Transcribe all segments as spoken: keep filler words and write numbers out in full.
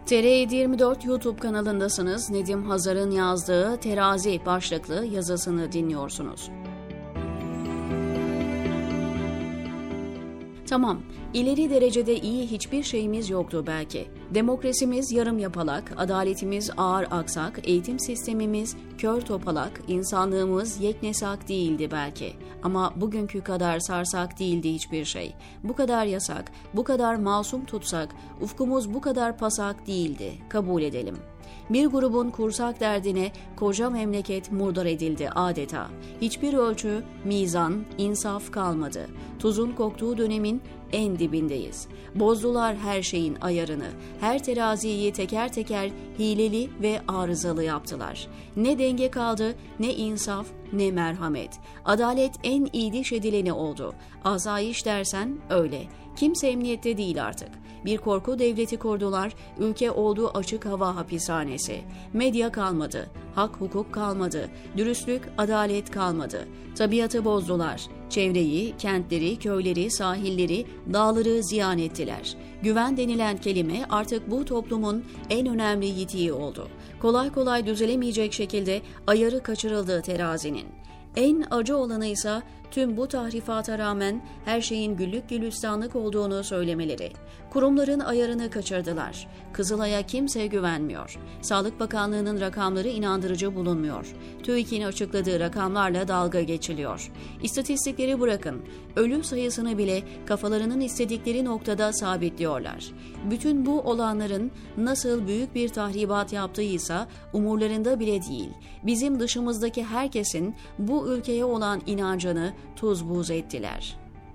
T R yedi yirmi dört YouTube kanalındasınız. Nedim Hazar'ın yazdığı Terazi başlıklı yazısını dinliyorsunuz. Tamam, ileri derecede iyi hiçbir şeyimiz yoktu belki. Demokrasimiz yarım yapalak, adaletimiz ağır aksak, eğitim sistemimiz kör topalak, insanlığımız yeknesak değildi belki. Ama bugünkü kadar sarsak değildi hiçbir şey. Bu kadar yasak, bu kadar masum tutsak, ufkumuz bu kadar pasak değildi, kabul edelim. Bir grubun kursak derdine koca memleket murdar edildi adeta. Hiçbir ölçü, mizan, insaf kalmadı. Tuzun koktuğu dönemin en dibindeyiz. Bozdular her şeyin ayarını. Her teraziyi teker teker hileli ve arızalı yaptılar. Ne denge kaldı, ne insaf, ne merhamet. Adalet en iyi diş edileni oldu. Asayiş dersen öyle. Kimse emniyette değil artık. Bir korku devleti kurdular, ülke oldu açık hava hapishanesi. Medya kalmadı, hak hukuk kalmadı, dürüstlük, adalet kalmadı. Tabiatı bozdular, çevreyi, kentleri, köyleri, sahilleri, dağları ziyan ettiler. Güven denilen kelime artık bu toplumun en önemli yitiği oldu. Kolay kolay düzelemeyecek şekilde ayarı kaçırıldı terazinin. En acı olanı ise tüm bu tahrifata rağmen her şeyin güllük gülistanlık olduğunu söylemeleri. Kurumların ayarını kaçırdılar. Kızılay'a kimse güvenmiyor. Sağlık Bakanlığı'nın rakamları inandırıcı bulunmuyor. TÜİK'in açıkladığı rakamlarla dalga geçiliyor. İstatistikleri bırakın, ölüm sayısını bile kafalarının istedikleri noktada sabitliyorlar. Bütün bu olanların nasıl büyük bir tahribat yaptığıysa umurlarında bile değil. Bizim dışımızdaki herkesin bu ülkeye olan inancını tuz buz ettiler.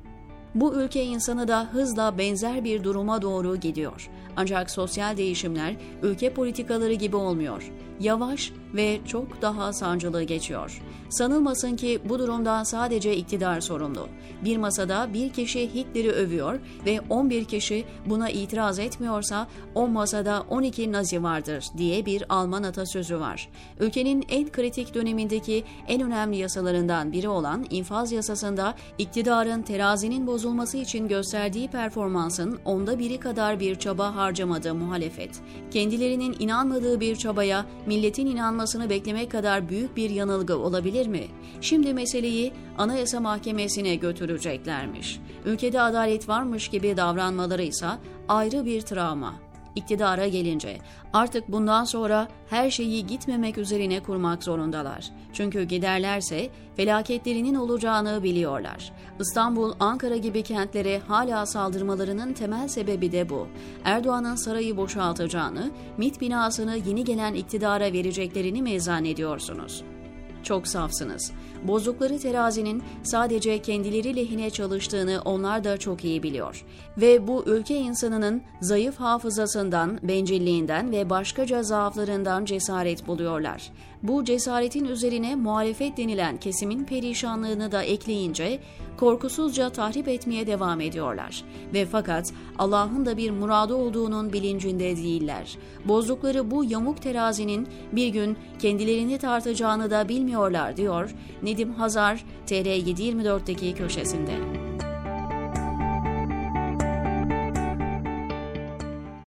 Bu ülke insanı da hızla benzer bir duruma doğru gidiyor. Ancak sosyal değişimler ülke politikaları gibi olmuyor. Yavaş ve çok daha sancılı geçiyor. Sanılmasın ki bu durumdan sadece iktidar sorumlu. Bir masada bir kişi Hitler'i övüyor ve on bir kişi buna itiraz etmiyorsa o masada on iki Nazi vardır diye bir Alman atasözü var. Ülkenin en kritik dönemindeki en önemli yasalarından biri olan infaz yasasında iktidarın terazinin bozulması için gösterdiği performansın onda biri kadar bir çaba harcamadı muhalefet. Kendilerinin inanmadığı bir çabaya milletin inanmasını beklemek kadar büyük bir yanılgı olabilir mi? Şimdi meseleyi Anayasa Mahkemesi'ne götüreceklermiş. Ülkede adalet varmış gibi davranmaları ise ayrı bir travma. İktidara gelince artık bundan sonra her şeyi gitmemek üzerine kurmak zorundalar. Çünkü giderlerse felaketlerinin olacağını biliyorlar. İstanbul, Ankara gibi kentlere hala saldırmalarının temel sebebi de bu. Erdoğan'ın sarayı boşaltacağını, MİT binasını yeni gelen iktidara vereceklerini mi zannediyorsunuz? Çok safsınız. Bozdukları terazinin sadece kendileri lehine çalıştığını onlar da çok iyi biliyor. Ve bu ülke insanının zayıf hafızasından, bencilliğinden ve başkaca zaaflarından cesaret buluyorlar. Bu cesaretin üzerine muhalefet denilen kesimin perişanlığını da ekleyince korkusuzca tahrip etmeye devam ediyorlar. Ve fakat Allah'ın da bir muradı olduğunun bilincinde değiller. Bozdukları bu yamuk terazinin bir gün kendilerini tartacağını da bilmiyorlar diyor Nedim Hazar T R yedi yirmi dörtteki köşesinde.